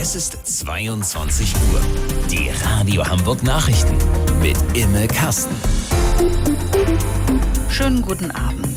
Es ist 22 Uhr. Die Radio Hamburg Nachrichten mit Imme Kasten. Schönen guten Abend.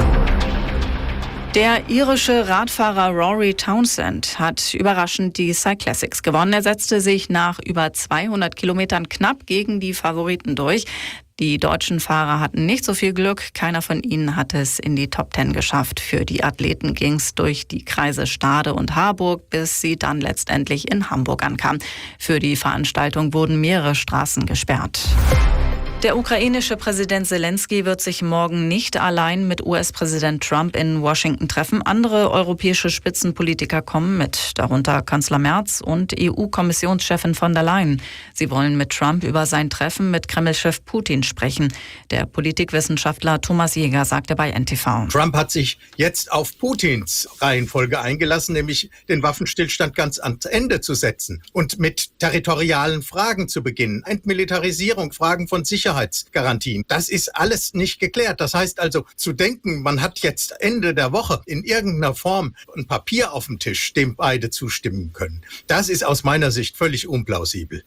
Der irische Radfahrer Rory Townsend hat überraschend die Cyclassics gewonnen. Er setzte sich nach über 200 Kilometern knapp gegen die Favoriten durch. Die deutschen Fahrer hatten nicht so viel Glück. Keiner von ihnen hat es in die Top 10 geschafft. Für die Athleten ging es durch die Kreise Stade und Harburg, bis sie dann letztendlich in Hamburg ankamen. Für die Veranstaltung wurden mehrere Straßen gesperrt. Der ukrainische Präsident Zelensky wird sich morgen nicht allein mit US-Präsident Trump in Washington treffen. Andere europäische Spitzenpolitiker kommen mit, darunter Kanzler Merz und EU-Kommissionschefin von der Leyen. Sie wollen mit Trump über sein Treffen mit Kreml-Chef Putin sprechen. Der Politikwissenschaftler Thomas Jäger sagte bei NTV. Trump hat sich jetzt auf Putins Reihenfolge eingelassen, nämlich den Waffenstillstand ganz ans Ende zu setzen und mit territorialen Fragen zu beginnen. Entmilitarisierung, Fragen von Sicherheitsgarantien. Das ist alles nicht geklärt. Das heißt also, zu denken, man hat jetzt Ende der Woche in irgendeiner Form ein Papier auf dem Tisch, dem beide zustimmen können, das ist aus meiner Sicht völlig unplausibel.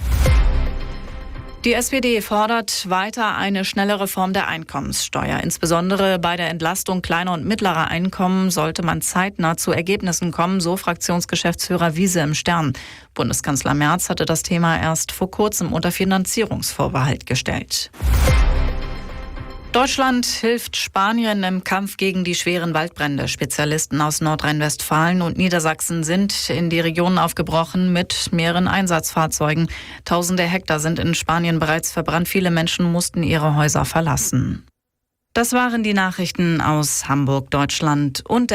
Die SPD fordert weiter eine schnelle Reform der Einkommenssteuer. Insbesondere bei der Entlastung kleiner und mittlerer Einkommen sollte man zeitnah zu Ergebnissen kommen, so Fraktionsgeschäftsführer Wiese im Stern. Bundeskanzler Merz hatte das Thema erst vor kurzem unter Finanzierungsvorbehalt gestellt. Deutschland hilft Spanien im Kampf gegen die schweren Waldbrände. Spezialisten aus Nordrhein-Westfalen und Niedersachsen sind in die Region aufgebrochen mit mehreren Einsatzfahrzeugen. Tausende Hektar sind in Spanien bereits verbrannt. Viele Menschen mussten ihre Häuser verlassen. Das waren die Nachrichten aus Hamburg, Deutschland und der